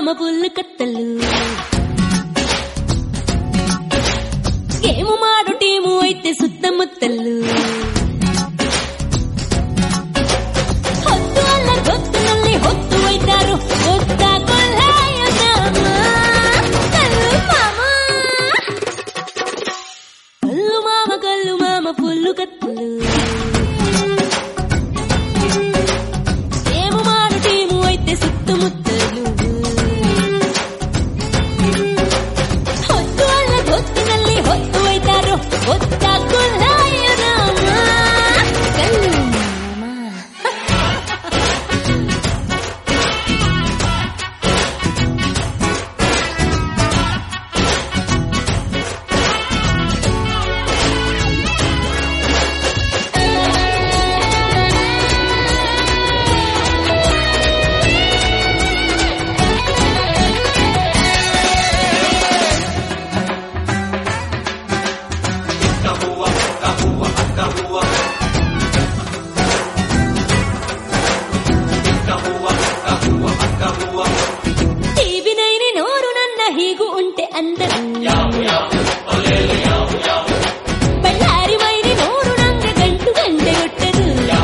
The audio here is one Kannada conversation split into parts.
ಫುಲ್ ಕತ್ತಲು. ಗೇಮು ಮಾಡು ಟೀಮು ಐತೆ ಸುತ್ತಮುತ್ತಲು. ಹೊತ್ತು ಅಲ್ಲ ಗೊತ್ತಿನಲ್ಲಿ ಹೊತ್ತು ಒಯ್ತಾರು ಗೊತ್ತಾಗೊಲ್ಲ ಕಲ್ಲು ಮಾಮ ಫುಲ್ಲು ಕತ್ತಲು. ಗೇಮು ಮಾಡು ಟೀಮು ಐತೆ ಸುತ್ತಮುತ್ತಲು. ಹೊತ್ತು ಅಲ್ಲ ಗೊತ್ತಿನಲ್ಲಿ ಹೊತ್ತು ಒಯ್ತಾರು ಗೊತ್ತಾಗೊಲ್ಲ ಕಲ್ಲು ಮಾಮ. ಟಿವಿ ನೈನೆ ನೋರು ನನ್ನ ಹೀಗೂ ಉಂಟೆ ಅಂದರು. ಬಳ್ಳಾರಿ ಮೈನೆ ನೋರು ನಂಗೆ ಗಂಟು ಗಂಟೆ ಹುಟ್ಟದು.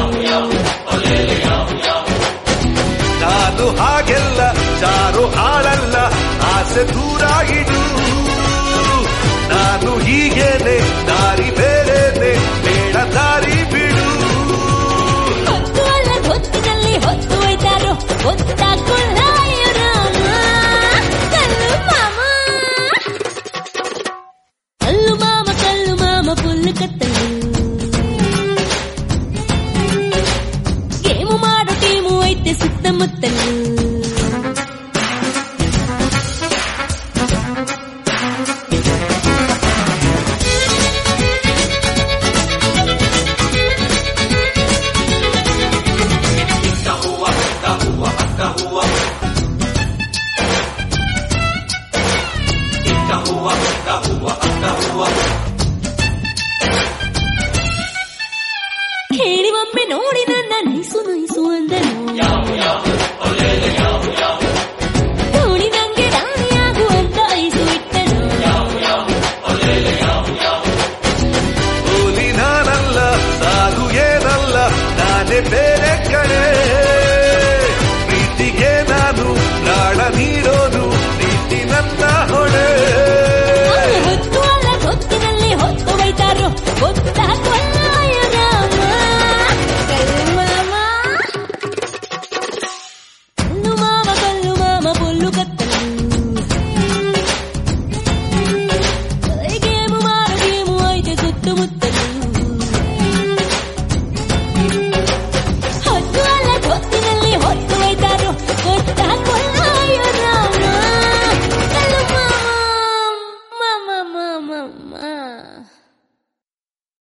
ನಾನು ಹಾಗೆಲ್ಲ ಯಾರು ಆಳಲ್ಲ, ಆಸೆ ದೂರ ಇಡು. ನಾನು ಹೀಗೇನೆ, ದಾರಿ ಬೇರೆನೆ, ಬೇಡ ದಾರಿ ಬಿಡು. ಹೊತ್ತು ಅಲ್ಲ ಗೊತ್ತಿನಲ್ಲಿ ಹೊತ್ತು ಒಯ್ತಾರೋ ಗೊತ್ತಾಗೊಲ್ಲ